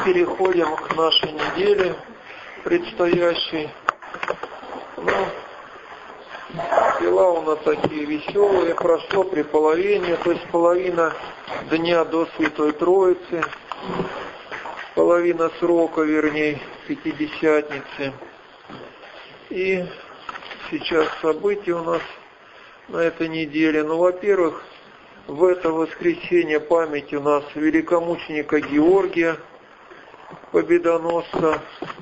переходим к нашей неделе предстоящей. Дела у нас такие веселые, прошло при половине, то есть половина дня до Святой Троицы, половина срока, вернее, Пятидесятницы. И сейчас события у нас на этой неделе. Во-первых, в это воскресенье память у нас великомученика Георгия Победоносца.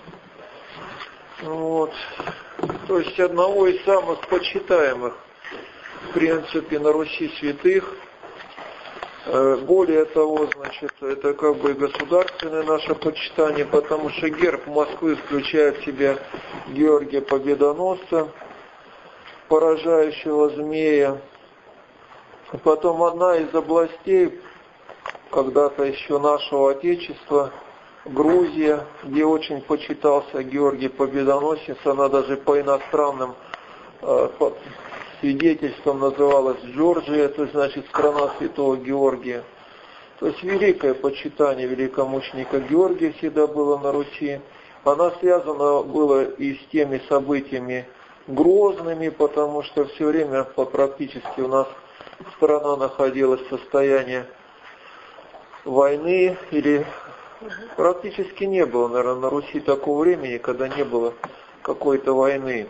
То есть одного из самых почитаемых, в принципе, на Руси святых. Более того, это как бы государственное наше почитание, потому что герб Москвы включает в себя Георгия Победоносца, поражающего змея. Потом одна из областей, когда-то еще нашего Отечества, Грузия, где очень почитался Георгий Победоносец, она даже по иностранным свидетельствам называлась Джорджия, то есть, значит, страна Святого Георгия. То есть великое почитание великомученика Георгия всегда было на Руси. Она связана была и с теми событиями грозными, потому что все время практически у нас страна находилась в состоянии войны, или практически не было, наверное, на Руси такого времени, когда не было какой-то войны.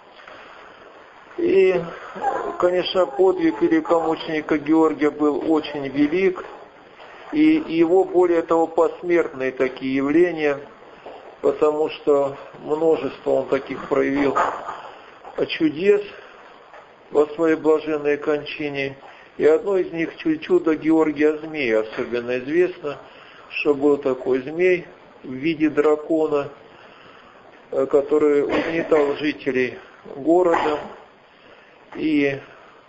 И, конечно, подвиг великомученика Георгия был очень велик, и его, более того, посмертные такие явления, потому что множество он таких проявил чудес во своей блаженной кончине. И одно из них чудо Георгия Змея особенно известно, что был такой змей в виде дракона, который угнетал жителей города. И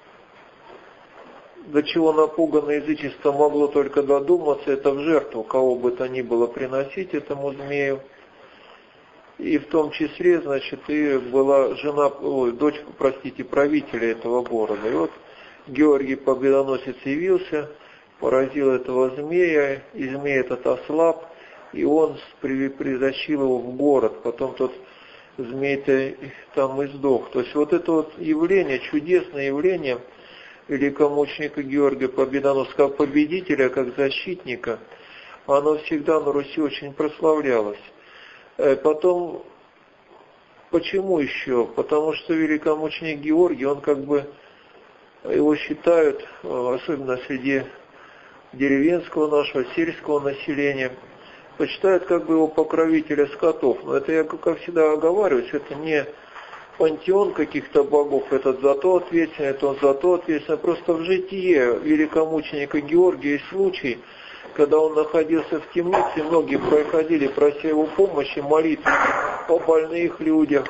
до чего напуганное язычество могло только додуматься, это в жертву кого бы то ни было приносить этому змею. И в том числе, и была дочь правителя этого города. И вот Георгий Победоносец явился, поразил этого змея, и змей этот ослаб, и он притащил его в город. Потом тот змей-то там и сдох. То есть вот это вот явление, чудесное явление великомученика Георгия Победоносца, как победителя, как защитника, оно всегда на Руси очень прославлялось. Потом, почему еще? Потому что великомученик Георгий, он его считают, особенно среди деревенского нашего, сельского населения, почитают его покровителя скотов. Но это я, как всегда оговариваюсь, это не пантеон каких-то богов, этот за то ответственный, это он за то ответственный. Просто в житие великомученика Георгия есть случай, когда он находился в темнице, многие проходили, прося его помощи, молитвы о больных людях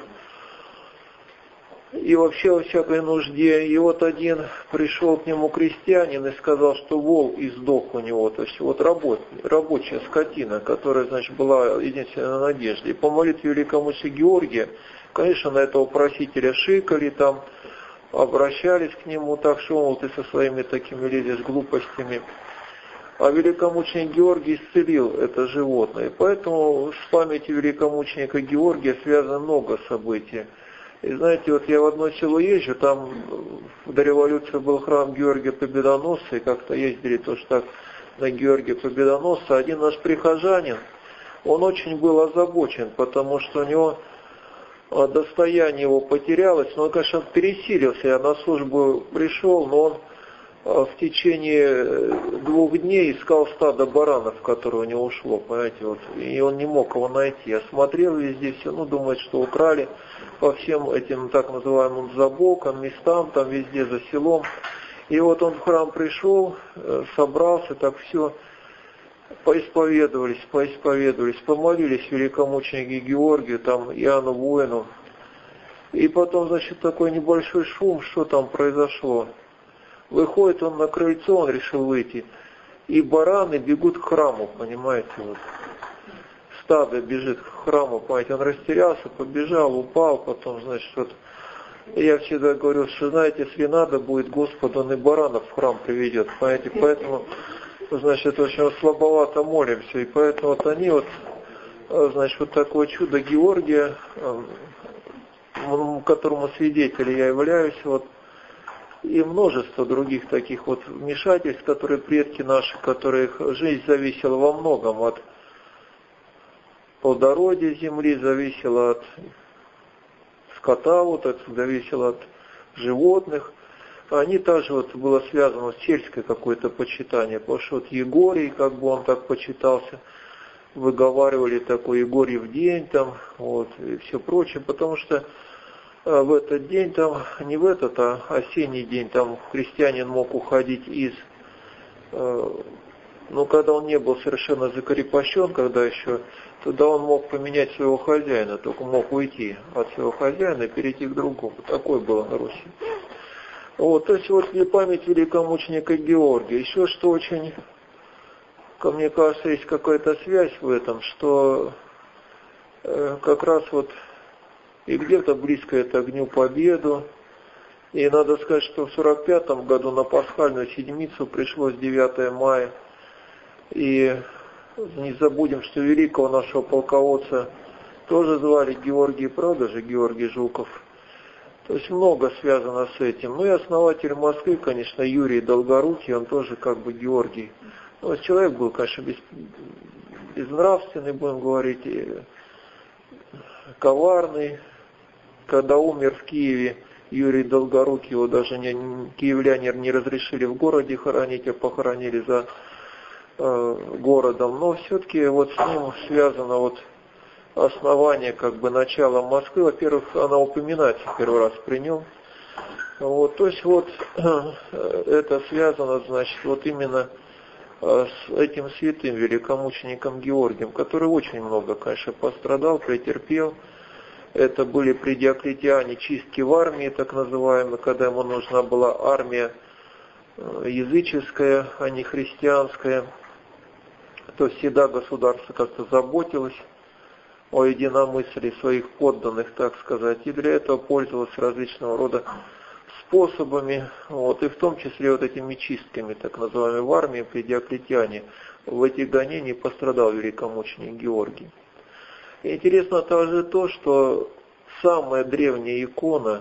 и вообще о всякой нужде. И вот один пришел к нему крестьянин и сказал, что вол издох у него, то есть вот рабочая скотина, которая, была единственной надеждой. И по молитве великомученика Георгия, конечно, на этого просителя шикали, там обращались к нему, так что, мол, ты со своими такими лезешь глупостями. А великомученик Георгий исцелил это животное. И поэтому с памятью великомученика Георгия связано много событий. И знаете, вот я в одно село езжу, там до революции был храм Георгия Победоносца, и как-то ездили тоже так на Георгия Победоносца. Один наш прихожанин, он очень был озабочен, потому что у него достояние его потерялось, но он, конечно, пересилился. Я на службу пришел, но он в течение 2 дней искал стадо баранов, которое у него ушло, понимаете, вот, и он не мог его найти. Я смотрел везде все, думает, что украли по всем этим так называемым забокам, местам, там везде за селом. И вот он в храм пришел, собрался, так все, поисповедовались, помолились великомученику Георгию, там Иоанну Воину. И потом, такой небольшой шум, что там произошло. Выходит он на крыльцо, он решил выйти, и бараны бегут к храму, понимаете, вот. Стадо бежит к храму, понимаете, он растерялся, побежал, упал, потом, я всегда говорю, что, знаете, если надо будет, Господь, он и баранов в храм приведет, понимаете, поэтому значит, очень слабовато молимся. И поэтому вот они вот, значит, вот такое чудо Георгия, которому свидетелем я являюсь, вот, и множество других таких вот вмешательств, которые предки наши, которых жизнь зависела во многом от плодородия земли, зависела от скота, вот это зависело от животных. Они также вот было связано с сельское какое-то почитание, потому что вот Егорий, как бы он так почитался, выговаривали такой Егорьев день там, вот, и все прочее, потому что в этот день там, не в этот, а осенний день, там христианин мог уходить из, ну, когда он не был совершенно закрепощен, когда еще, тогда он мог поменять своего хозяина, только мог уйти от своего хозяина и перейти к другому. Такое было на Руси. Вот, то есть вот память великомученика Георгия. Еще что очень, ко мне кажется, есть какая-то связь в этом, что как раз вот и где-то близко это к Дню Победы. И надо сказать, что в 45-м году на Пасхальную Седмицу пришлось 9 мая. И не забудем, что великого нашего полководца тоже звали Георгий, правда же, Георгий Жуков. То есть много связано с этим. Ну и основатель Москвы, конечно, Юрий Долгорукий, он тоже как бы Георгий. Ну, человек был, конечно, безнравственный, будем говорить, и коварный. Когда умер в Киеве Юрий Долгорукий, его даже киевляне не разрешили в городе хоронить, а похоронили за городом. Но все-таки вот с ним связано вот основание, как бы начала Москвы. Во-первых, она упоминается первый раз при нем. Вот, то есть вот это связано, значит, вот именно с этим святым великомучеником Георгием, который очень много, конечно, пострадал, претерпел. Это были при Диоклетиане чистки в армии, так называемые, когда ему нужна была армия языческая, а не христианская. То есть всегда государство как-то заботилось о единомыслии своих подданных, так сказать, и для этого пользовалось различного рода способами, вот, и в том числе вот этими чистками, так называемыми, в армии при Диоклетиане. В этих гонениях пострадал великомученик Георгий. И интересно также то, что самая древняя икона,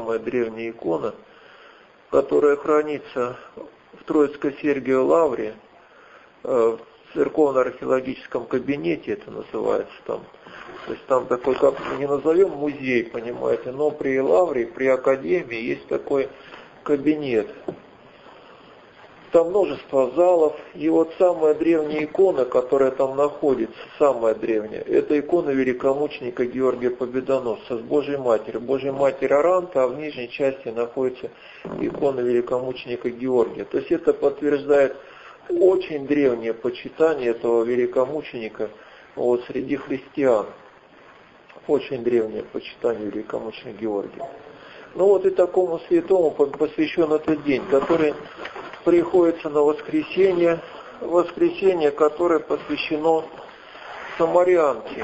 которая хранится в Троицко-Сергиевой лавре, в церковно-археологическом кабинете, это называется там. То есть там такой, как не назовем музей, понимаете, но при лавре, при академии есть такой кабинет. Там множество залов, и вот самая древняя икона, которая там находится, самая древняя, это икона великомученика Георгия Победоносца с Божьей Матерью. Божья Матерь Аранта, а в нижней части находится икона великомученика Георгия. То есть это подтверждает очень древнее почитание этого великомученика вот, среди христиан. Очень древнее почитание великомученика Георгия. Ну вот и такому святому посвящен этот день, который приходится на воскресенье, которое посвящено самарянке.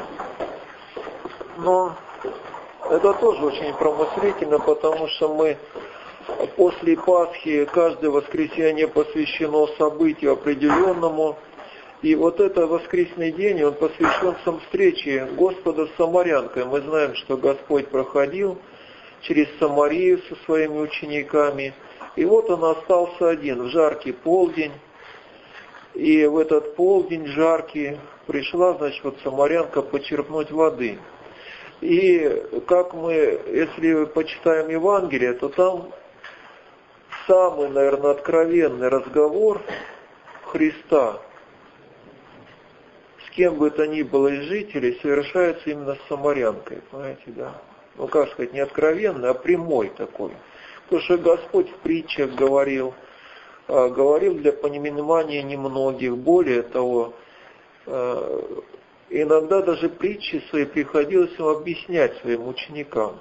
Но это тоже очень промыслительно, потому что мы после Пасхи каждое воскресенье посвящено событию определенному. И вот этот воскресный день, он посвящен сам встрече Господа с самарянкой. Мы знаем, что Господь проходил через Самарию со своими учениками. И вот он остался один в жаркий полдень. И в этот полдень жаркий пришла, значит, вот самарянка почерпнуть воды. И как мы, если почитаем Евангелие, то там самый, наверное, откровенный разговор Христа с кем бы то ни было из жителей совершается именно с самарянкой, понимаете, да? Ну, как сказать, не откровенный, а прямой такой. Потому что Господь в притчах говорил для понимания немногих. Более того, иногда даже притчи свои приходилось ему объяснять своим ученикам.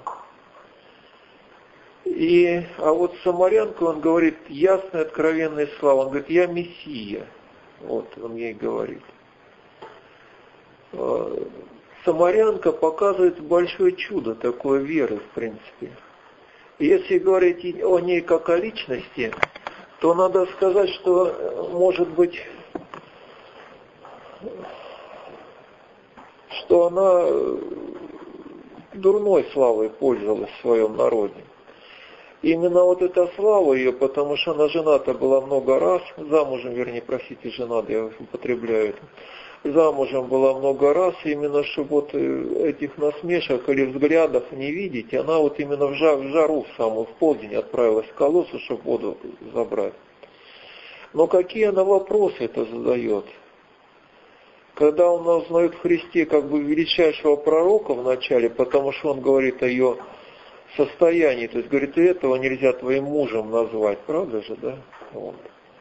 А вот самарянка, он говорит, ясные, откровенные слова. Он говорит, я Мессия. Вот, он ей говорит. Самарянка показывает большое чудо, такое веры, в принципе. Если говорить о ней как о личности, то надо сказать, что, может быть, что она дурной славой пользовалась в своем народе. Именно вот эта слава ее, потому что она жената была много раз, замужем, вернее, простите, жената, я употребляю это, замужем была много раз, именно чтобы вот этих насмешек или взглядов не видеть, она вот именно в жару, в самую, в полдень отправилась к колодцу, чтобы воду забрать. Но какие она вопросы это задает? Когда она узнает в Христе как бы величайшего пророка в начале, потому что он говорит о ее состоянии, то есть говорит, и этого нельзя твоим мужем назвать, правда же, да? Вот.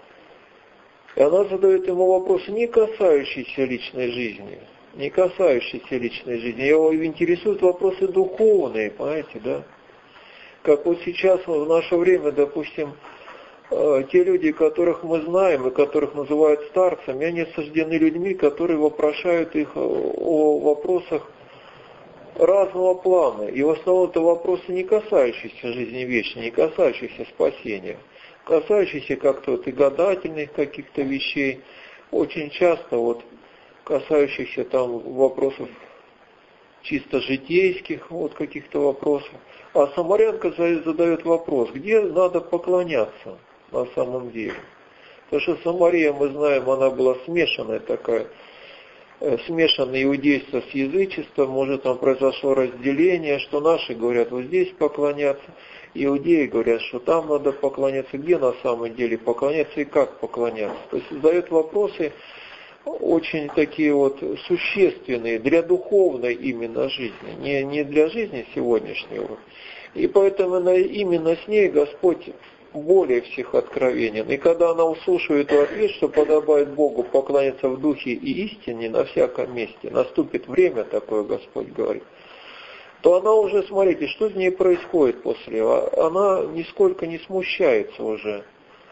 И она задает ему вопросы, не касающиеся личной жизни, не касающиеся личной жизни. Его интересуют вопросы духовные, понимаете, да? Как вот сейчас в наше время, допустим, те люди, которых мы знаем и которых называют старцами, они осуждены людьми, которые вопрошают их о вопросах разного плана. И в основном это вопросы, не касающиеся жизни вечной, не касающиеся спасения, касающиеся как-то вот и гадательных каких-то вещей, очень часто вот касающихся там вопросов чисто житейских, вот каких-то вопросов. А самарянка задает вопрос, где надо поклоняться на самом деле. Потому что Самария, мы знаем, она была смешанная такая, смешанное иудейство с язычеством, может там произошло разделение, что наши говорят вот здесь поклоняться, иудеи говорят, что там надо поклоняться, где на самом деле поклоняться и как поклоняться. То есть задают вопросы очень такие вот существенные для духовной именно жизни, не для жизни сегодняшней. И поэтому именно с ней Господь более всех откровенен. И когда она услышит ответ, что подобает Богу поклоняться в духе и истине на всяком месте, наступит время такое, Господь говорит, то она уже, смотрите, что с ней происходит после. Она нисколько не смущается уже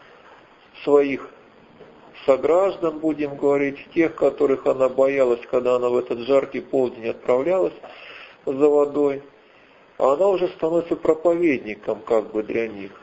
своих сограждан, будем говорить, тех, которых она боялась, когда она в этот жаркий полдень отправлялась за водой. А она уже становится проповедником как бы для них.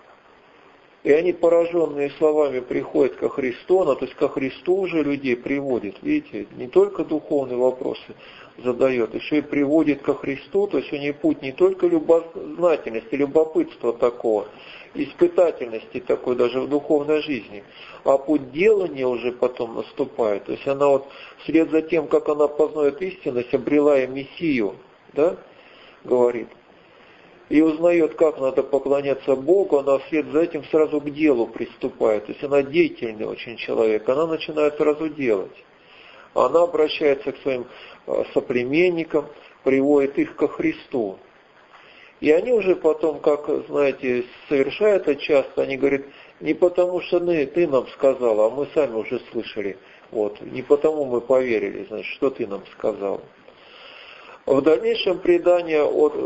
И они, пораженные словами, приходят ко Христу, она, то есть ко Христу уже людей приводит, видите, не только духовные вопросы задает, еще и приводит ко Христу, то есть у нее путь не только любознательности, любопытства такого, испытательности такой даже в духовной жизни, а путь делания уже потом наступает. То есть она вот вслед за тем, как она познает истинность, обрела и Мессию, да, говорит, и узнает, как надо поклоняться Богу, она вслед за этим сразу к делу приступает. То есть она деятельный очень человек, она начинает сразу делать. Она обращается к своим соплеменникам, приводит их ко Христу. И они уже потом, как, знаете, совершают это часто, они говорят, не потому что ты нам сказала, а мы сами уже слышали. Вот, не потому мы поверили, значит, что ты нам сказал. В дальнейшем предание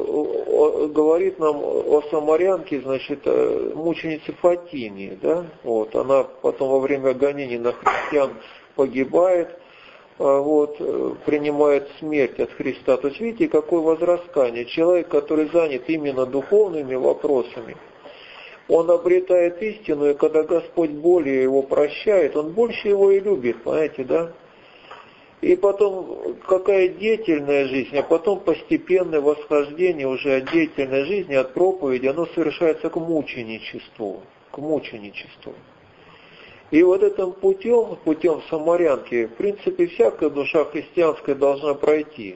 говорит нам о самарянке, значит, мученице Фатине, да, вот, она потом во время гонений на христиан погибает, вот, принимает смерть от Христа. То есть видите, какое возрастание. Человек, который занят именно духовными вопросами, он обретает истину, и когда Господь более его прощает, он больше его и любит, понимаете, да? И потом, какая деятельная жизнь, а потом постепенное восхождение уже от деятельной жизни, от проповеди, оно совершается к мученичеству, к мученичеству. И вот этим путем самарянки, в принципе, всякая душа христианская должна пройти.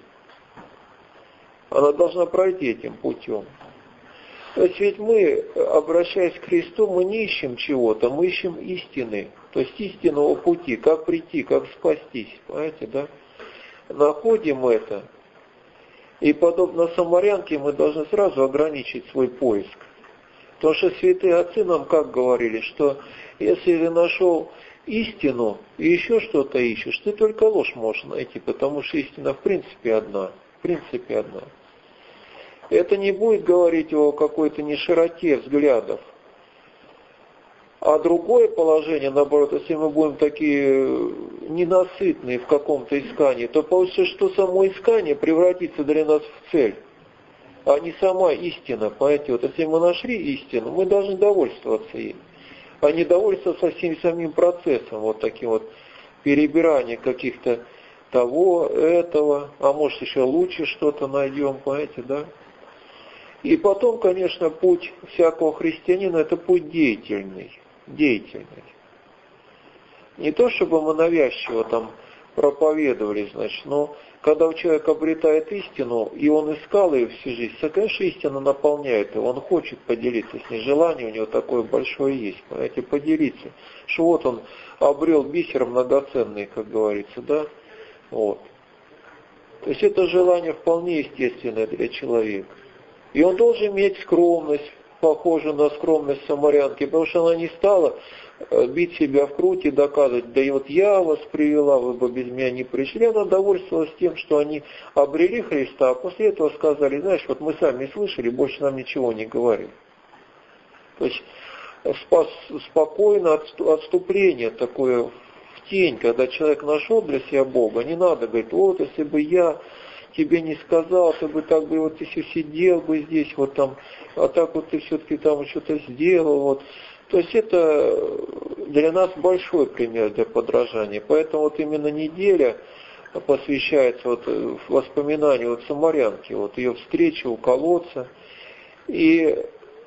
Она должна пройти этим путем. То есть ведь мы, обращаясь к Христу, мы не ищем чего-то, мы ищем истины. То есть истинного пути, как прийти, как спастись. Понимаете, да? Находим это. И подобно самарянке мы должны сразу ограничить свой поиск. Потому что святые отцы нам как говорили, что если ты нашел истину и еще что-то ищешь, ты только ложь можешь найти, потому что истина в принципе одна. В принципе одна. Это не будет говорить о какой-то нешироте взглядов. А другое положение, наоборот, если мы будем такие ненасытные в каком-то искании, то получится, что само искание превратится для нас в цель, а не сама истина. Понимаете, вот если мы нашли истину, мы должны довольствоваться ей, а не довольствоваться самим процессом, вот таким вот перебирания каких-то того, этого, а может еще лучше что-то найдем, понимаете, да? И потом, конечно, путь всякого христианина – это путь деятельный. Деятельный. Не то, чтобы мы навязчиво там проповедовали, значит, но когда человек обретает истину, и он искал ее всю жизнь, то, конечно, истина наполняет его, он хочет поделиться с ней, желание у него такое большое есть, понимаете, поделиться. Что вот он обрел бисер многоценный, как говорится, да? Вот. То есть это желание вполне естественное для человека. И он должен иметь скромность, похожую на скромность самарянки, потому что она не стала бить себя в грудь и доказывать, да и вот я вас привела, вы бы без меня не пришли. Она довольствовалась тем, что они обрели Христа, а после этого сказали, знаешь, вот мы сами слышали, больше нам ничего не говорили. То есть спокойно отступление такое в тень, когда человек нашел для себя Бога, не надо говорить, вот если бы я тебе не сказал, ты бы так бы вот ты все сидел бы здесь, вот там, а так вот ты все-таки там что-то сделал, вот. То есть это для нас большой пример для подражания. Поэтому вот именно неделя посвящается вот воспоминанию вот самарянки, вот ее встречи у колодца. И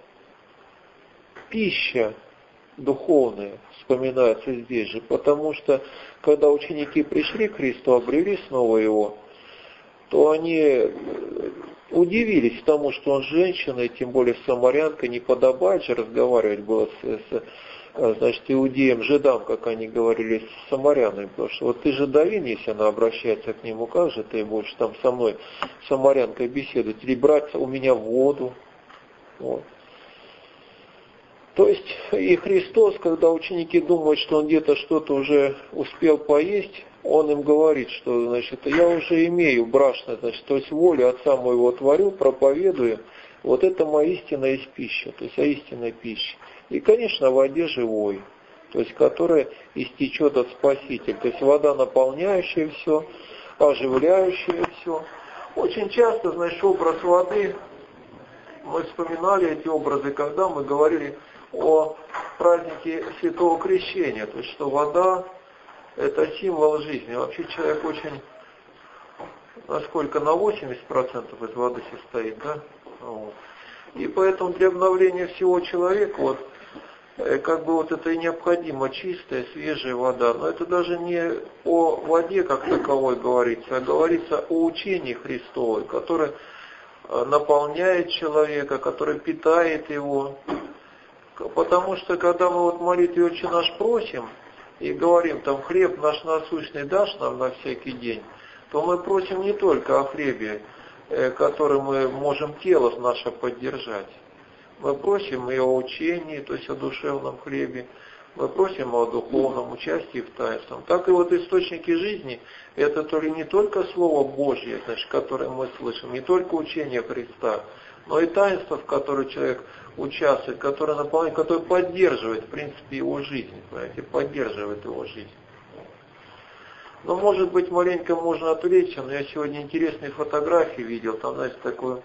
пища духовная вспоминается здесь же, потому что когда ученики пришли к Христу, обрели снова Его, то они удивились тому, что он женщина, и тем более самарянка, не подобает же разговаривать было значит, иудеям, жидам, как они говорили, с самарянами, потому что вот ты жидовин, если она обращается к нему, как же ты будешь там со мной, самарянкой, беседовать, или брать у меня воду. Вот. То есть и Христос, когда ученики думают, что он где-то что-то уже успел поесть, он им говорит, что, значит, я уже имею брашно, значит, то есть волю Отца моего творю, проповедую, вот это моя истина есть пища, то есть истинная пища. И, конечно, о воде живой, то есть которая истечет от Спасителя, то есть вода, наполняющая все, оживляющая все. Очень часто, значит, образ воды, мы вспоминали эти образы, когда мы говорили о празднике Святого Крещения, то есть что вода – это символ жизни. Вообще человек очень, насколько на 80% из воды состоит, да? Вот. И поэтому для обновления всего человека, вот, как бы вот это и необходимо чистая, свежая вода. Но это даже не о воде как таковой говорится, а говорится о учении Христовой, которое наполняет человека, которое питает его. Потому что когда мы вот в молитве «Отче наш» просим и говорим там «Хлеб наш насущный дашь нам на всякий день», то мы просим не только о хлебе, которым мы можем тело наше поддержать. Мы просим и о учении, то есть о душевном хлебе. Мы просим о духовном участии в таинстве. Так и вот источники жизни – это то ли не только Слово Божье, значит, которое мы слышим, не только учение Христа, но и таинство, в которое человек участвует, которое наполняет, которое поддерживает, в принципе, его жизнь, понимаете, поддерживает его жизнь. Но, может быть, маленько можно отвлечься, но я сегодня интересные фотографии видел, там, знаете, такой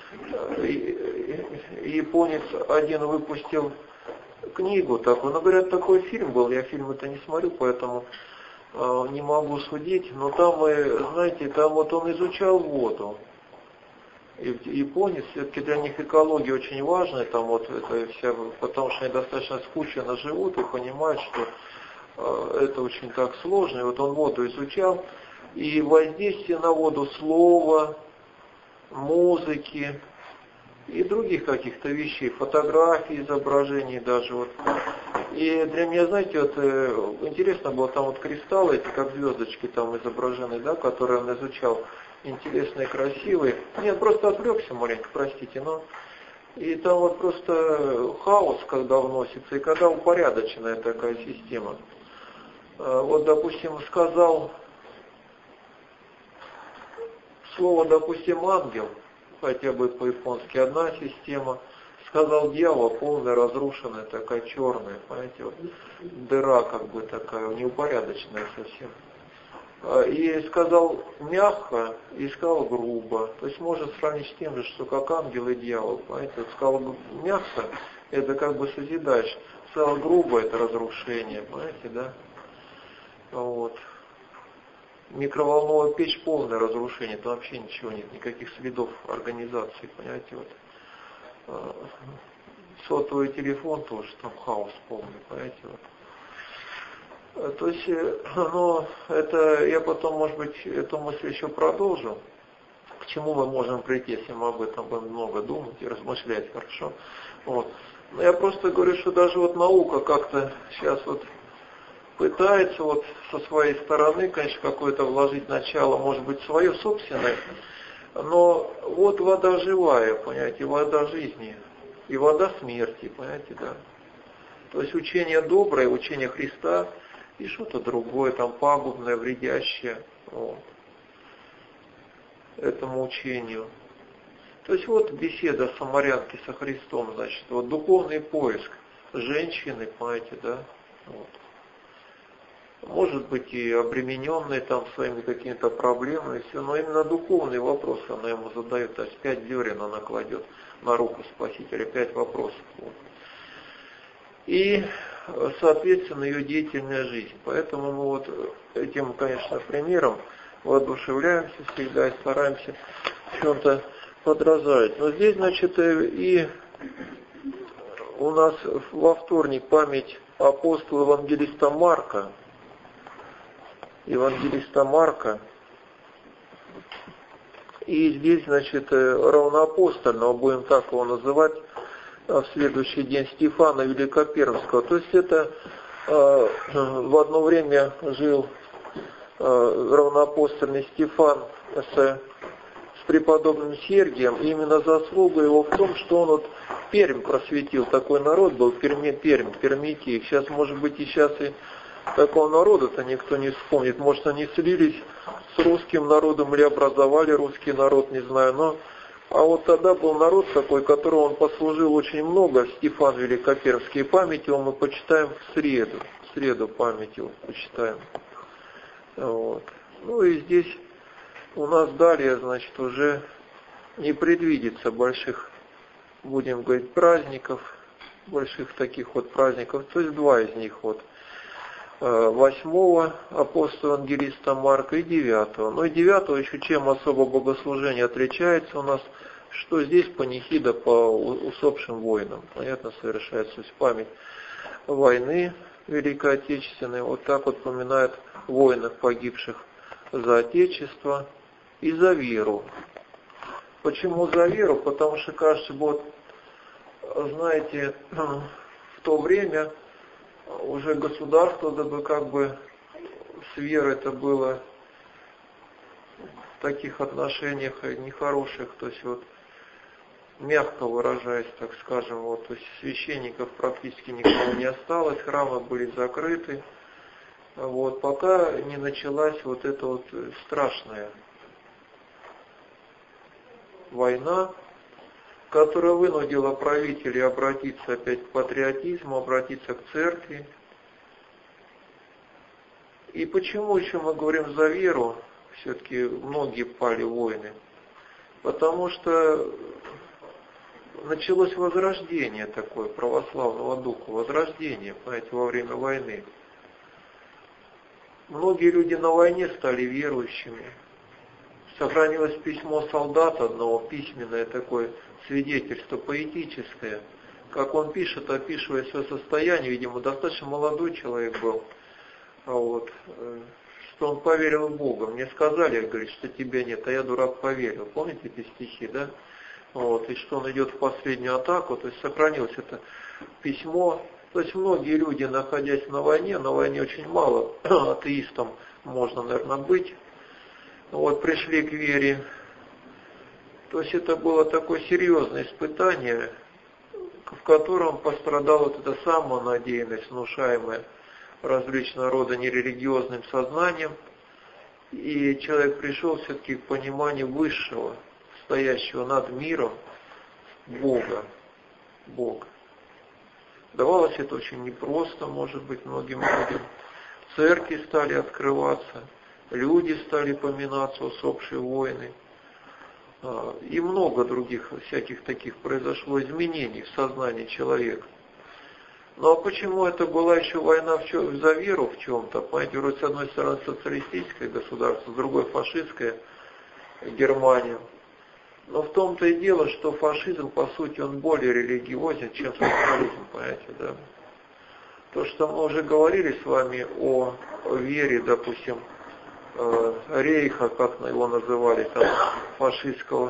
японец один выпустил книгу такую, но, говорят, такой фильм был, я фильм это не смотрю, поэтому не могу судить, но там, знаете, там вот он изучал воду. И японец, все-таки для них экология очень важная, там вот это вся, потому что они достаточно скучно живут и понимают, что это очень так сложно. И вот он воду изучал, и воздействие на воду слова, музыки и других каких-то вещей, фотографий, изображений даже. Вот. И для меня, знаете, вот интересно было, там вот кристаллы, эти как звездочки там изображены, да, которые он изучал, интересные, красивые. Нет, просто отвлекся маленько, простите, но... И там вот просто хаос, когда вносится, и когда упорядоченная такая система. Вот, допустим, сказал слово, допустим, ангел, хотя бы по-японски одна система, сказал дьявол, полная, разрушенная, такая черная, понимаете, вот, дыра как бы такая, неупорядоченная совсем. И сказал мягко, и сказал грубо. То есть можно сравнить с тем же, что как ангел и дьявол. Понимаете? Вот сказал мягко, это как бы созидаешь. Сказал грубо, это разрушение. Понимаете, да? Вот. Микроволновая печь — полное разрушение, там вообще ничего нет, никаких следов организации, понимаете, вот. Сотовый телефон тоже, там хаос полный, понимаете, вот. То есть, ну, это я потом, может быть, эту мысль еще продолжу. К чему мы можем прийти, если мы об этом будем много думать и размышлять, хорошо? Вот. Но я просто говорю, что даже вот наука как-то сейчас вот пытается вот со своей стороны, конечно, какое-то вложить начало, может быть, свое собственное, но вот вода живая, понимаете, вода жизни и вода смерти, понимаете, да. То есть учение доброе, учение Христа и что-то другое, там пагубное, вредящее, вот, этому учению. То есть вот беседа самарянки со Христом, значит, вот духовный поиск женщины, понимаете, да, вот. Может быть и обремененной там своими какими-то проблемами, все, но именно духовные вопросы она ему задает, то есть 5 зерен она кладет на руку Спасителя, 5 вопросов. Вот. И, соответственно, ее деятельная жизнь. Поэтому мы вот этим, конечно, примером воодушевляемся всегда и стараемся в чем-то подражать. Но здесь, значит, и у нас во вторник память апостола евангелиста Марка. И здесь, значит, равноапостольного, будем так его называть, в следующий день Стефана Великопермского. То есть это в одно время жил равноапостольный Стефан с преподобным Сергием. И именно заслуга его в том, что он вот Пермь просветил. Такой народ был, Пермь, пермяки. Сейчас, может быть, и сейчас и такого народа-то никто не вспомнит. Может, они слились с русским народом или образовали русский народ, не знаю. Но, а вот тогда был народ такой, которого он послужил очень много, Стефан Великопермский. И память его мы почитаем в среду. В среду память его почитаем. Вот. Ну и здесь у нас далее, значит, уже не предвидится больших, будем говорить, праздников, больших таких вот праздников. То есть 2 из них вот. 8-го апостола евангелиста Марка и 9-го. Ну и 9-го еще чем особо богослужение отличается у нас, что здесь панихида по усопшим воинам. Понятно, совершается в память войны Великой Отечественной. Вот так вот поминают воинов, погибших за Отечество и за веру. Почему за веру? Потому что, кажется, вот, знаете, в то время уже государство, да бы как бы с верой это было в таких отношениях нехороших, то есть вот мягко выражаясь, так скажем, вот, то есть священников практически никого не осталось, храмы были закрыты, вот, пока не началась вот эта вот страшная война, которая вынудила правителей обратиться опять к патриотизму, обратиться к церкви. И почему еще мы говорим за веру? Все-таки многие пали воины. Потому что началось возрождение такое православного духа, возрождение, понимаете, во время войны. Многие люди на войне стали верующими. Сохранилось письмо солдата одного, письменное такое свидетельство поэтическое. Как он пишет, описывая свое состояние, видимо, достаточно молодой человек был, вот, что он поверил в Бога. Мне сказали, говорит, что тебя нет, а я, дурак, поверил. Помните эти стихи, да? Вот, и что он идет в последнюю атаку, то есть сохранилось это письмо. То есть многие люди, находясь на войне очень мало атеистам можно, наверное, быть. Вот пришли к вере. То есть это было такое серьезное испытание, в котором пострадала вот эта самонадеянность, внушаемая различного рода нерелигиозным сознанием. И человек пришел все-таки к пониманию высшего, стоящего над миром, Бога. Давалось это очень непросто, может быть, многим людям. Церкви стали открываться, люди стали поминаться, усопшие воины. И много других всяких таких произошло изменений в сознании человека. Ну а почему это была еще война за веру в чем-то? Понимаете, вроде с одной стороны социалистическое государство, с другой фашистское Германия. Но в том-то и дело, что фашизм, по сути, он более религиозен, чем социализм, понимаете, да? То, что мы уже говорили с вами о вере, допустим, Рейха, как его называли, там, фашистского.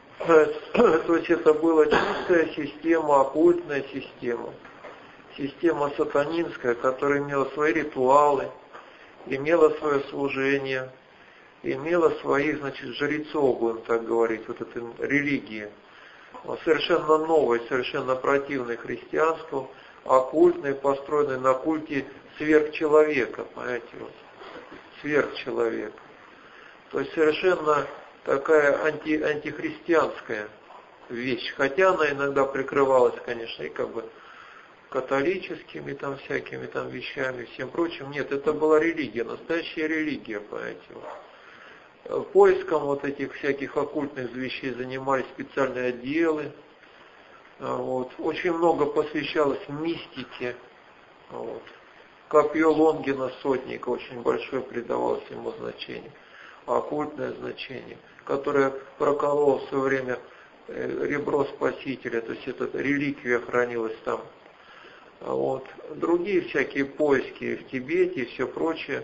То есть это была чистая система, оккультная система. Система сатанинская, которая имела свои ритуалы, имела свое служение, имела своих, значит, жрецов, будем так говорить, вот эта религия. Совершенно новая, совершенно противная христианству, оккультная, построенная на культе сверхчеловека, понимаете, вот, сверхчеловек. То есть совершенно такая антихристианская вещь, хотя она иногда прикрывалась, конечно, и как бы католическими там всякими там вещами, всем прочим. Нет, это была религия, настоящая религия, понимаете. Вот. Поиском вот этих всяких оккультных вещей занимались специальные отделы. Вот. Очень много посвящалось мистике. Вот. Копье Лонгина Сотника очень большое придавалось ему значение. Оккультное значение, которое прокололо в свое время ребро Спасителя, то есть эта реликвия хранилась там. Вот. Другие всякие поиски в Тибете и все прочее,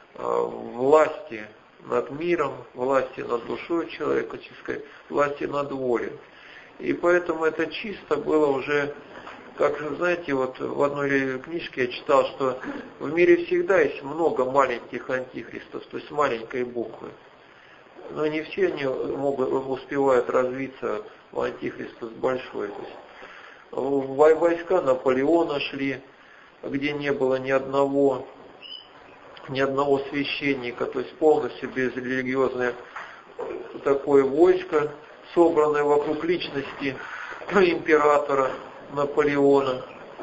власти над миром, власти над душой человеческой, власти над волей. И поэтому это чисто было уже, как знаете, вот в одной книжке я читал, что в мире всегда есть много маленьких антихристов, то есть маленькой буквы. Но не все они успевают развиться в антихриста с большой. То есть войска Наполеона шли, где не было ни одного священника, то есть полностью безрелигиозное такое войско, собранное вокруг личности императора Наполеона.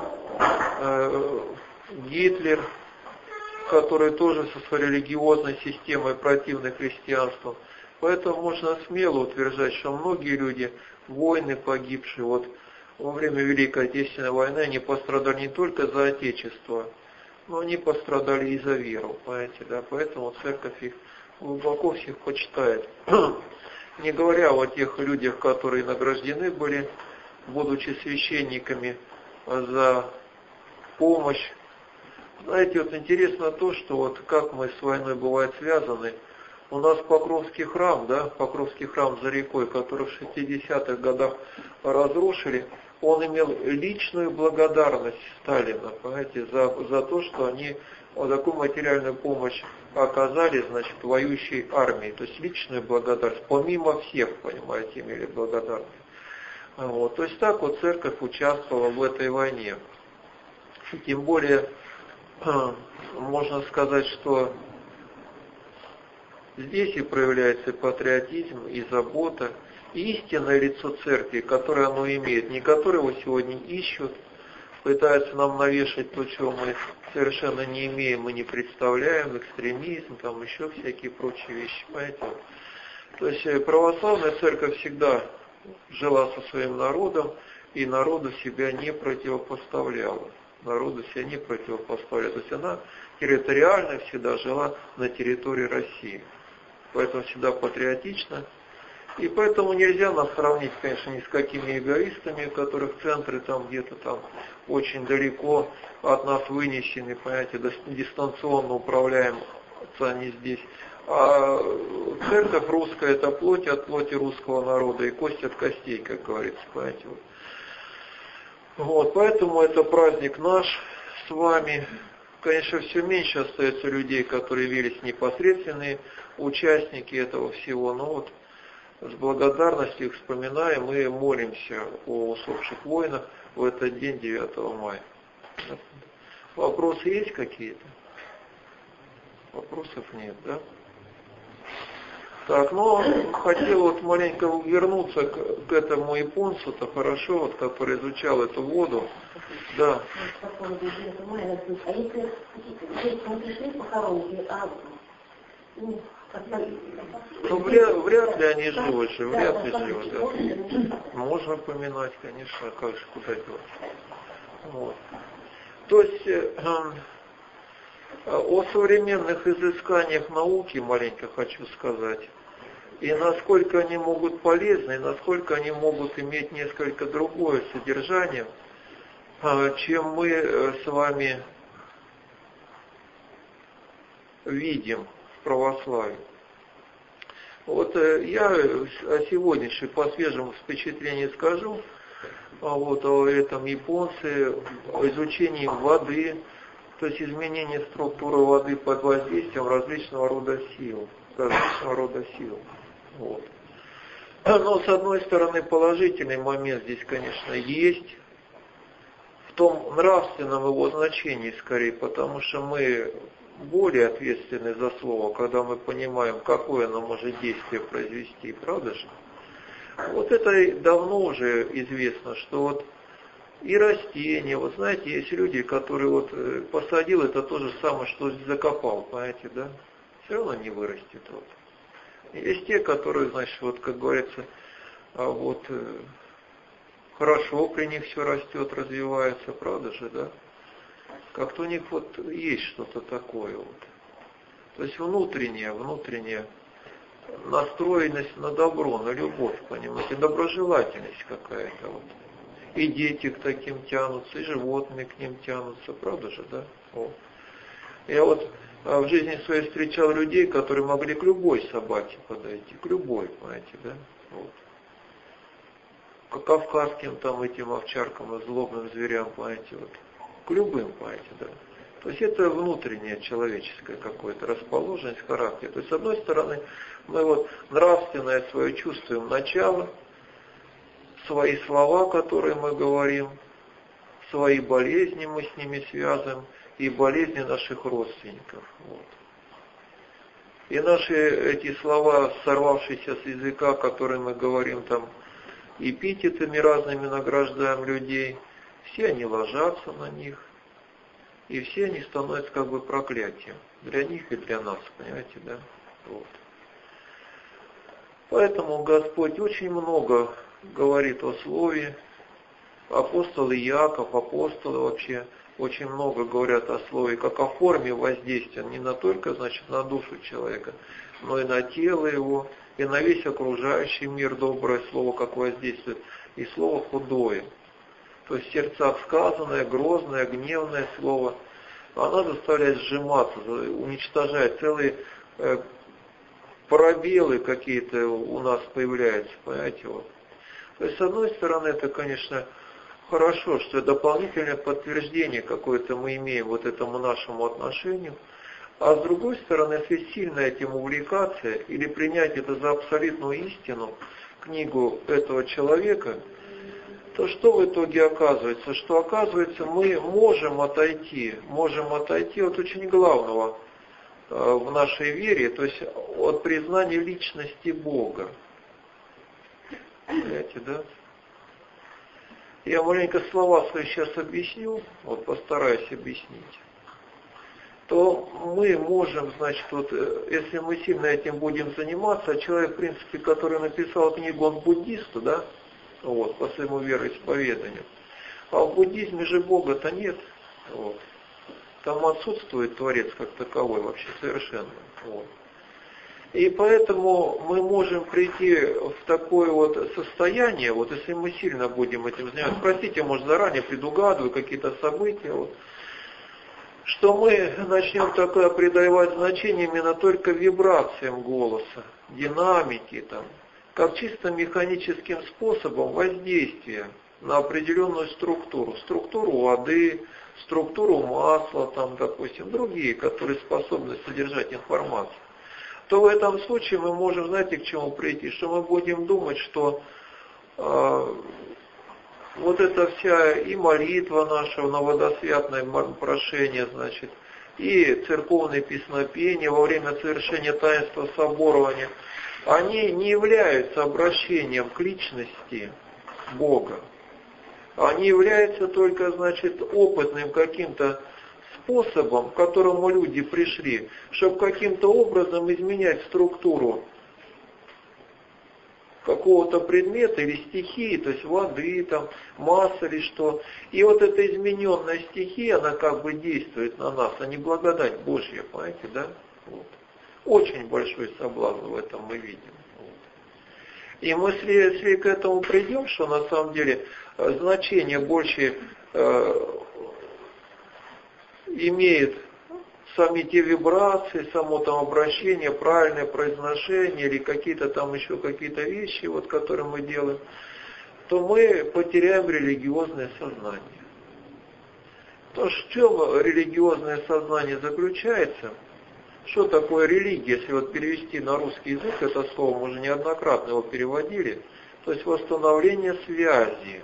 Гитлер, который тоже со своей религиозной системой противной христианству. Поэтому можно смело утверждать, что многие люди, воины погибшие, вот во время Великой Отечественной войны, они пострадали не только за Отечество, но они пострадали и за веру, понимаете, да, поэтому церковь их глубоко всех почитает. Не говоря о тех людях, которые награждены были, будучи священниками, за помощь. Знаете, вот интересно то, что вот как мы с войной бывает связаны. У нас Покровский храм, да, Покровский храм за рекой, который в 60-х годах разрушили, он имел личную благодарность Сталина, понимаете, за то, что они вот такую материальную помощь оказали, значит, воюющей армии. То есть личную благодарность, помимо всех, понимаете, имели благодарность. Вот. То есть так вот церковь участвовала в этой войне. И тем более, можно сказать, что здесь и проявляется патриотизм, и забота, и истинное лицо церкви, которое оно имеет, не которое его сегодня ищут, пытаются нам навешать то, чего мы совершенно не имеем и не представляем, экстремизм, там еще всякие прочие вещи, понимаете? То есть православная церковь всегда жила со своим народом, и народу себя не противопоставляла. Народу себя не противопоставляла. То есть она территориально всегда жила на территории России. Поэтому всегда патриотично. И поэтому нельзя нас сравнить, конечно, ни с какими эгоистами, которых центры там где-то там очень далеко от нас вынесены, понимаете, дистанционно управляемся они здесь. А церковь русская — это плоть от плоти русского народа и кость от костей, как говорится, понимаете. Вот, поэтому это праздник наш с вами. Конечно, все меньше остается людей, которые явились непосредственные участники этого всего, но вот с благодарностью их вспоминаем и молимся о усопших воинах в этот день, 9 мая. Вопросы есть какие-то? Вопросов нет, да? Так, ну, хотел вот маленько вернуться к этому японцу-то, хорошо, вот, который изучал эту воду. Да. По поводу 9 мая, а если не пришли похоронки, ну, вряд ли они живут, вряд ли живут, да. Можно поминать, конечно, как же, куда делать. Вот. То есть о современных изысканиях науки маленько хочу сказать. И насколько они могут полезны, и насколько они могут иметь несколько другое содержание, чем мы с вами видим в православии. Вот я о сегодняшнем по свежему впечатлению скажу, вот о этом японце, о изучении воды, то есть изменение структуры воды под воздействием различного рода сил. Вот. Но с одной стороны положительный момент здесь, конечно, есть, в том нравственном его значении скорее, потому что мы более ответственны за слово, когда мы понимаем, какое оно может действие произвести, правда же? Вот это давно уже известно, что вот и растения, вот знаете, есть люди, которые вот посадил, это то же самое, что закопал, понимаете, да? Все равно не вырастет. Вот. Есть те, которые, значит, вот как говорится, вот хорошо при них все растет, развивается, правда же, да? Как-то у них вот есть что-то такое вот. То есть внутренняя настроенность на добро, на любовь, понимаете, доброжелательность какая-то вот. И дети к таким тянутся, и животные к ним тянутся, правда же, да? Вот. Я вот в жизни своей встречал людей, которые могли к любой собаке подойти, к любой, понимаете, да? Вот. К кавказским там этим овчаркам и злобным зверям, понимаете, вот. К любым, понимаете, да. То есть это внутреннее человеческое какое-то расположенность, характер. То есть с одной стороны мы вот нравственное свое чувствуем начало, свои слова, которые мы говорим, свои болезни мы с ними связываем, и болезни наших родственников. Вот. И наши эти слова, сорвавшиеся с языка, которые мы говорим там, эпитетами разными награждаем людей, все они ложатся на них, и все они становятся как бы проклятием для них и для нас, понимаете, да? Вот. Поэтому Господь очень много говорит о слове. Апостол Иаков, апостолы вообще очень много говорят о слове, как о форме воздействия, не на только, значит, на душу человека, но и на тело его, и на весь окружающий мир доброе слово, как воздействует, и слово худое. То есть в сердцах сказанное, грозное, гневное слово, оно заставляет сжиматься, уничтожает целые пробелы какие-то у нас появляются, понимаете, вот. То есть, с одной стороны, это, конечно, хорошо, что дополнительное подтверждение какое-то мы имеем вот этому нашему отношению, а с другой стороны, если сильно этим увлекаться или принять это за абсолютную истину, книгу этого человека, то что в итоге оказывается? Что оказывается, мы можем отойти от очень главного в нашей вере, то есть от признания личности Бога. Понимаете, да? Я маленько слова свои сейчас объясню, вот постараюсь объяснить. То мы можем, значит, вот, если мы сильно этим будем заниматься, человек, в принципе, который написал книгу, он буддист, да, вот, по своему вероисповеданию. А в буддизме же Бога-то нет. Вот. Там отсутствует Творец как таковой вообще совершенно. Вот. И поэтому мы можем прийти в такое вот состояние, вот если мы сильно будем этим заниматься, простите, может, заранее предугадываю какие-то события, вот, что мы начнем такое придавать значение именно только вибрациям голоса, динамике, там, как чисто механическим способом воздействия на определенную структуру воды, структуру масла, там, допустим, другие, которые способны содержать информацию, то в этом случае мы можем, знаете, к чему прийти, что мы будем думать, что вот эта вся и молитва наша, новодосвятное прошение, значит, и церковные песнопения во время совершения таинства соборования, они не являются обращением к личности Бога. Они являются только, значит, опытным каким-то способом, к которому люди пришли, чтобы каким-то образом изменять структуру какого-то предмета или стихии, то есть воды, там, масса или что. И вот эта измененная стихия, она как бы действует на нас, а не благодать Божья, понимаете, да? Вот. Очень большой соблазн в этом мы видим. Вот. И мы если к этому придем, что на самом деле значение больше имеет сами те вибрации, само там обращение, правильное произношение или какие-то там еще какие-то вещи, вот, которые мы делаем, то мы потеряем религиозное сознание. То, в чем религиозное сознание заключается, что такое религия, если вот перевести на русский язык, это слово мы уже неоднократно его переводили, то есть восстановление связи.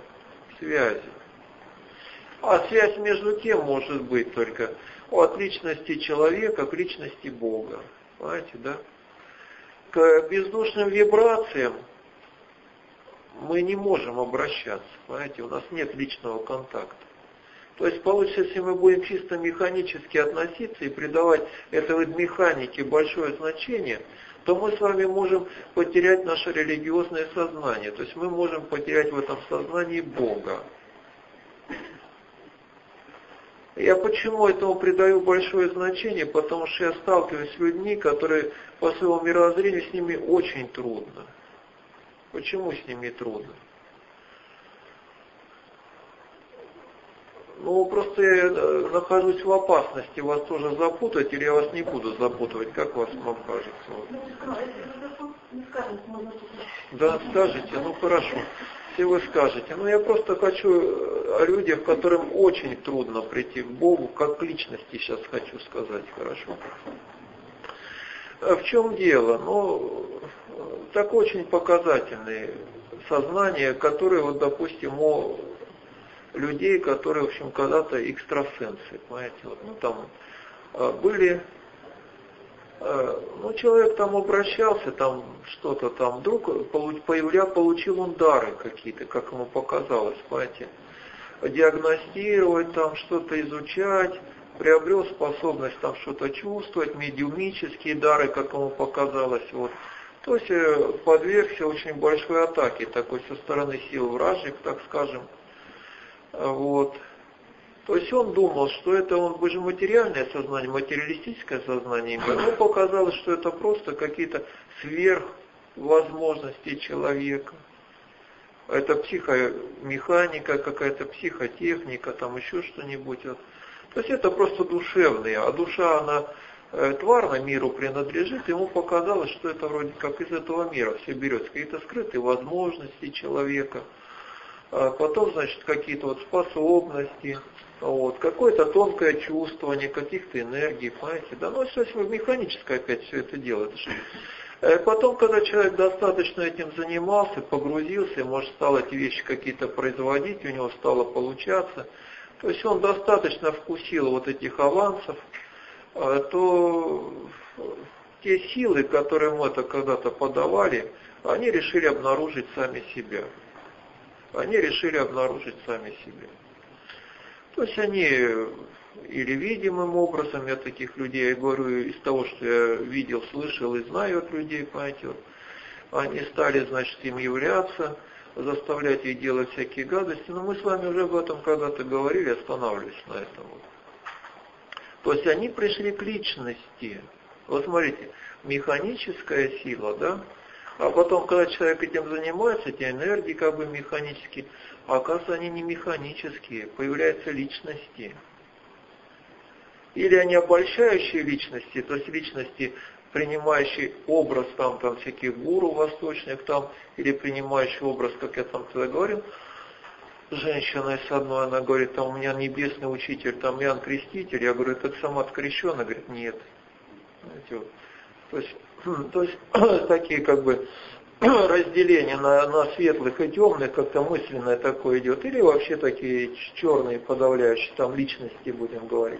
А связь между кем может быть только? От личности человека к личности Бога. Понимаете, да? К бездушным вибрациям мы не можем обращаться. Понимаете, у нас нет личного контакта. То есть получится, если мы будем чисто механически относиться и придавать этой механике большое значение, то мы с вами можем потерять наше религиозное сознание. То есть мы можем потерять в этом сознании Бога. Я почему этому придаю большое значение? Потому что я сталкиваюсь с людьми, которые по своему мировоззрению с ними очень трудно. Почему с ними трудно? Ну, просто я нахожусь в опасности вас тоже запутать, или я вас не буду запутывать, как вам кажется? Да, скажете, ну хорошо. Если вы скажете, ну я просто хочу о людях, которым очень трудно прийти к Богу, как к личности сейчас хочу сказать, хорошо? В чем дело? Ну, так очень показательные сознания, которые, вот, допустим, у людей, которые, в общем, когда-то экстрасенсы, понимаете, вот, ну там были, ну человек там обращался, там что-то там, вдруг получил он дары какие-то, как ему показалось, понимаете, диагностировать, там что-то изучать, приобрел способность там что-то чувствовать, медиумические дары, как ему показалось, вот. То есть подвергся очень большой атаке такой со стороны сил вражьих, так скажем. Вот. То есть он думал, что это он же материальное сознание, материалистическое сознание. Ему показалось, что это просто какие-то сверхвозможности человека. Это психомеханика, какая-то психотехника, там еще что-нибудь. Вот. То есть это просто душевные, а душа, она тварно миру принадлежит, ему показалось, что это вроде как из этого мира все берется, какие-то скрытые возможности человека, потом, значит, какие-то вот способности, вот, какое-то тонкое чувствование каких-то энергий, понимаете, да, ну, если механическое опять все это делает. Потом, когда человек достаточно этим занимался, погрузился, может, стал эти вещи какие-то производить, у него стало получаться, то есть он достаточно вкусил вот этих авансов, то те силы, которые ему это когда-то подавали, они решили обнаружить сами себя. Они решили обнаружить сами себя. То есть они или видимым образом, я таких людей, я говорю из того, что я видел, слышал и знаю от людей, понимаете, вот, они стали, значит, им являться, заставлять их делать всякие гадости, но мы с вами уже об этом когда-то говорили, останавливались на этом. Вот. То есть они пришли к личности. Вот смотрите, механическая сила, да? А потом, когда человек этим занимается, эти энергии как бы механические, а оказывается, они не механические, появляются личности. Или они обольщающие личности, то есть личности, принимающие образ там всяких гуру восточных, там, или принимающие образ, как я там тогда говорил, женщина с одной, она говорит, там у меня небесный учитель, там Иоанн Креститель, я говорю, это сама открещенная, говорит, нет. Знаете, вот. То есть такие как бы разделения на светлых и темных, как-то мысленное такое идет, или вообще такие черные подавляющие там личности, будем говорить.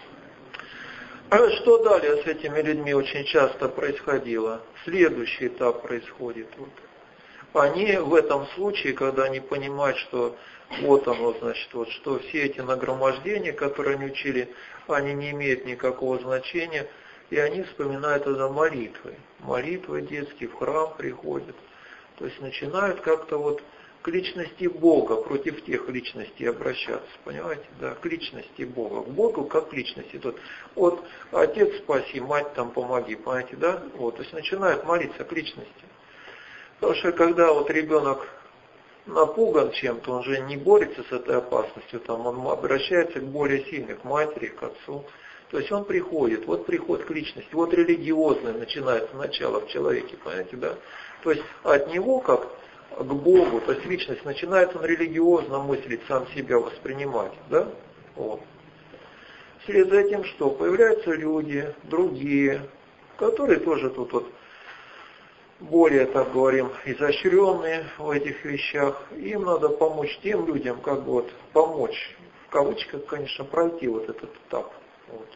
Что далее с этими людьми очень часто происходило? Следующий этап происходит. Вот. Они в этом случае, когда они понимают, что вот оно, значит, вот, что все эти нагромождения, которые они учили, они не имеют никакого значения, и они вспоминают это молитвой. Молитвы детские, в храм приходят, То есть начинают как-то вот к личности Бога, против тех личностей обращаться, понимаете, да, к личности Бога, к Богу как к личности. Тут, вот отец спаси, мать там помоги, понимаете, да, вот, то есть начинают молиться к личности. Потому что когда вот ребенок напуган чем-то, он же не борется с этой опасностью, там, он обращается к более сильным, к матери, к отцу. То есть он приходит, вот приход к личности, вот религиозное начинается начало в человеке, понимаете, да. То есть от него как к Богу, то есть личность, начинает он религиозно мыслить, сам себя воспринимать, да? Вот. Вслед за этим что? Появляются люди, другие, которые тоже тут вот более, так говорим, изощренные в этих вещах. Им надо помочь тем людям, как бы вот помочь, в кавычках, конечно, пройти вот этот этап. Вот.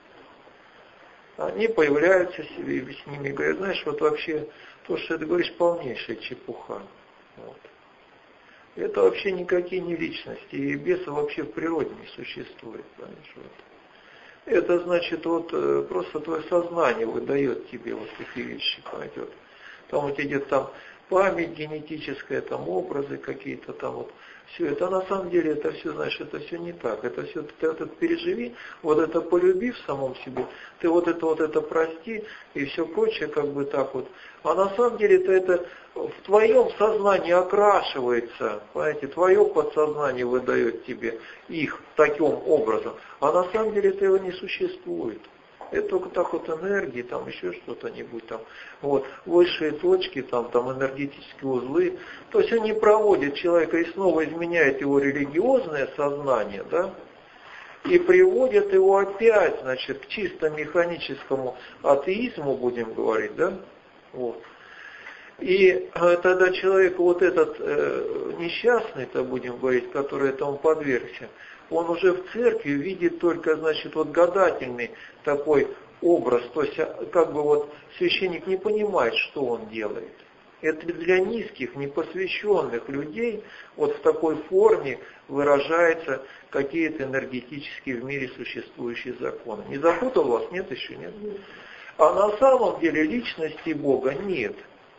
Они появляются себе и с ними говорят, знаешь, вот вообще то, что ты говоришь, полнейшая чепуха. Вот. Это вообще никакие не личности, и беса вообще в природе не существует. Понимаешь, вот. Это значит, вот просто твое сознание выдает тебе вот такие вещи. Понимаете, вот. Там у тебя где-то там память генетическая, там образы какие-то там вот. Все это, а на самом деле это все, знаешь, это все не так. Это все, ты это переживи, вот это полюби в самом себе, ты вот это прости и все прочее, как бы так вот. А на самом деле это в твоем сознании окрашивается, понимаете, твое подсознание выдает тебе их таким образом. А на самом деле этого не существует. Это только так вот энергии, там еще что-то-нибудь там, вот, высшие точки, там энергетические узлы. То есть они проводят человека и снова изменяют его религиозное сознание, да, и приводят его опять, значит, к чисто механическому атеизму, будем говорить, да, вот. И тогда человек вот этот несчастный-то, будем говорить, который этому подвергся, он уже в церкви видит только, значит, вот гадательный такой образ, то есть как бы вот священник не понимает, что он делает. Это для низких, непосвященных людей вот в такой форме выражаются какие-то энергетические в мире существующие законы. Не запутал вас? Нет еще? Нет? А на самом деле личности Бога нет.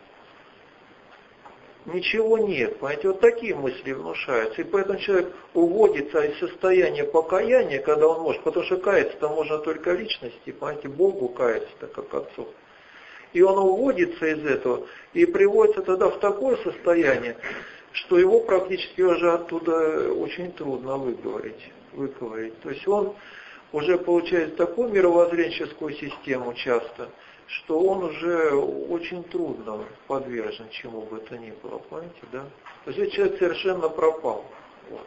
Ничего нет, понимаете, вот такие мысли внушаются. И поэтому человек уводится из состояния покаяния, когда он может, потому что каяться-то можно только личности, понимаете, Богу каяться-то как Отцу. И он уводится из этого и приводится тогда в такое состояние, что его практически уже оттуда очень трудно выковырять. То есть он уже получает такую мировоззренческую систему часто, что он уже очень трудно подвержен чему бы то ни было, понимаете, да? То есть этот человек совершенно пропал. Вот.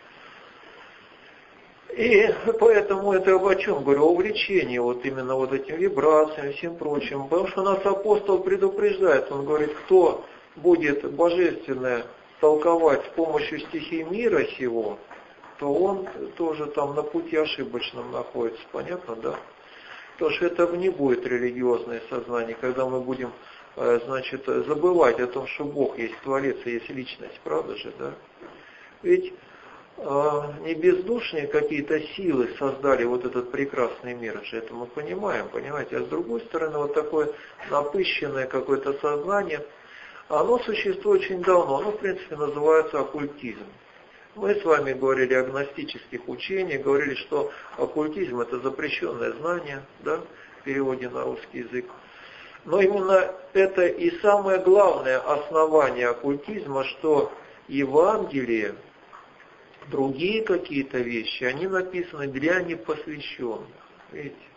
И поэтому это об чем говорю, о увлечении вот именно вот этими вибрациями и всем прочим. Потому что нас апостол предупреждает, он говорит, кто будет божественное толковать с помощью стихий мира сего, то он тоже там на пути ошибочном находится, понятно, да? Потому что это не будет религиозное сознание, когда мы будем, значит, забывать о том, что Бог есть Творец и есть Личность, правда же, да? Ведь не бездушные какие-то силы создали вот этот прекрасный мир, же это мы понимаем, понимаете? А с другой стороны, вот такое напыщенное какое-то сознание, оно существует очень давно, оно в принципе называется оккультизм. Мы с вами говорили о гностических учениях, говорили, что оккультизм это запрещенное знание, да, в переводе на русский язык. Но именно это и самое главное основание оккультизма, что Евангелие, другие какие-то вещи, они написаны для непосвященных. Видите?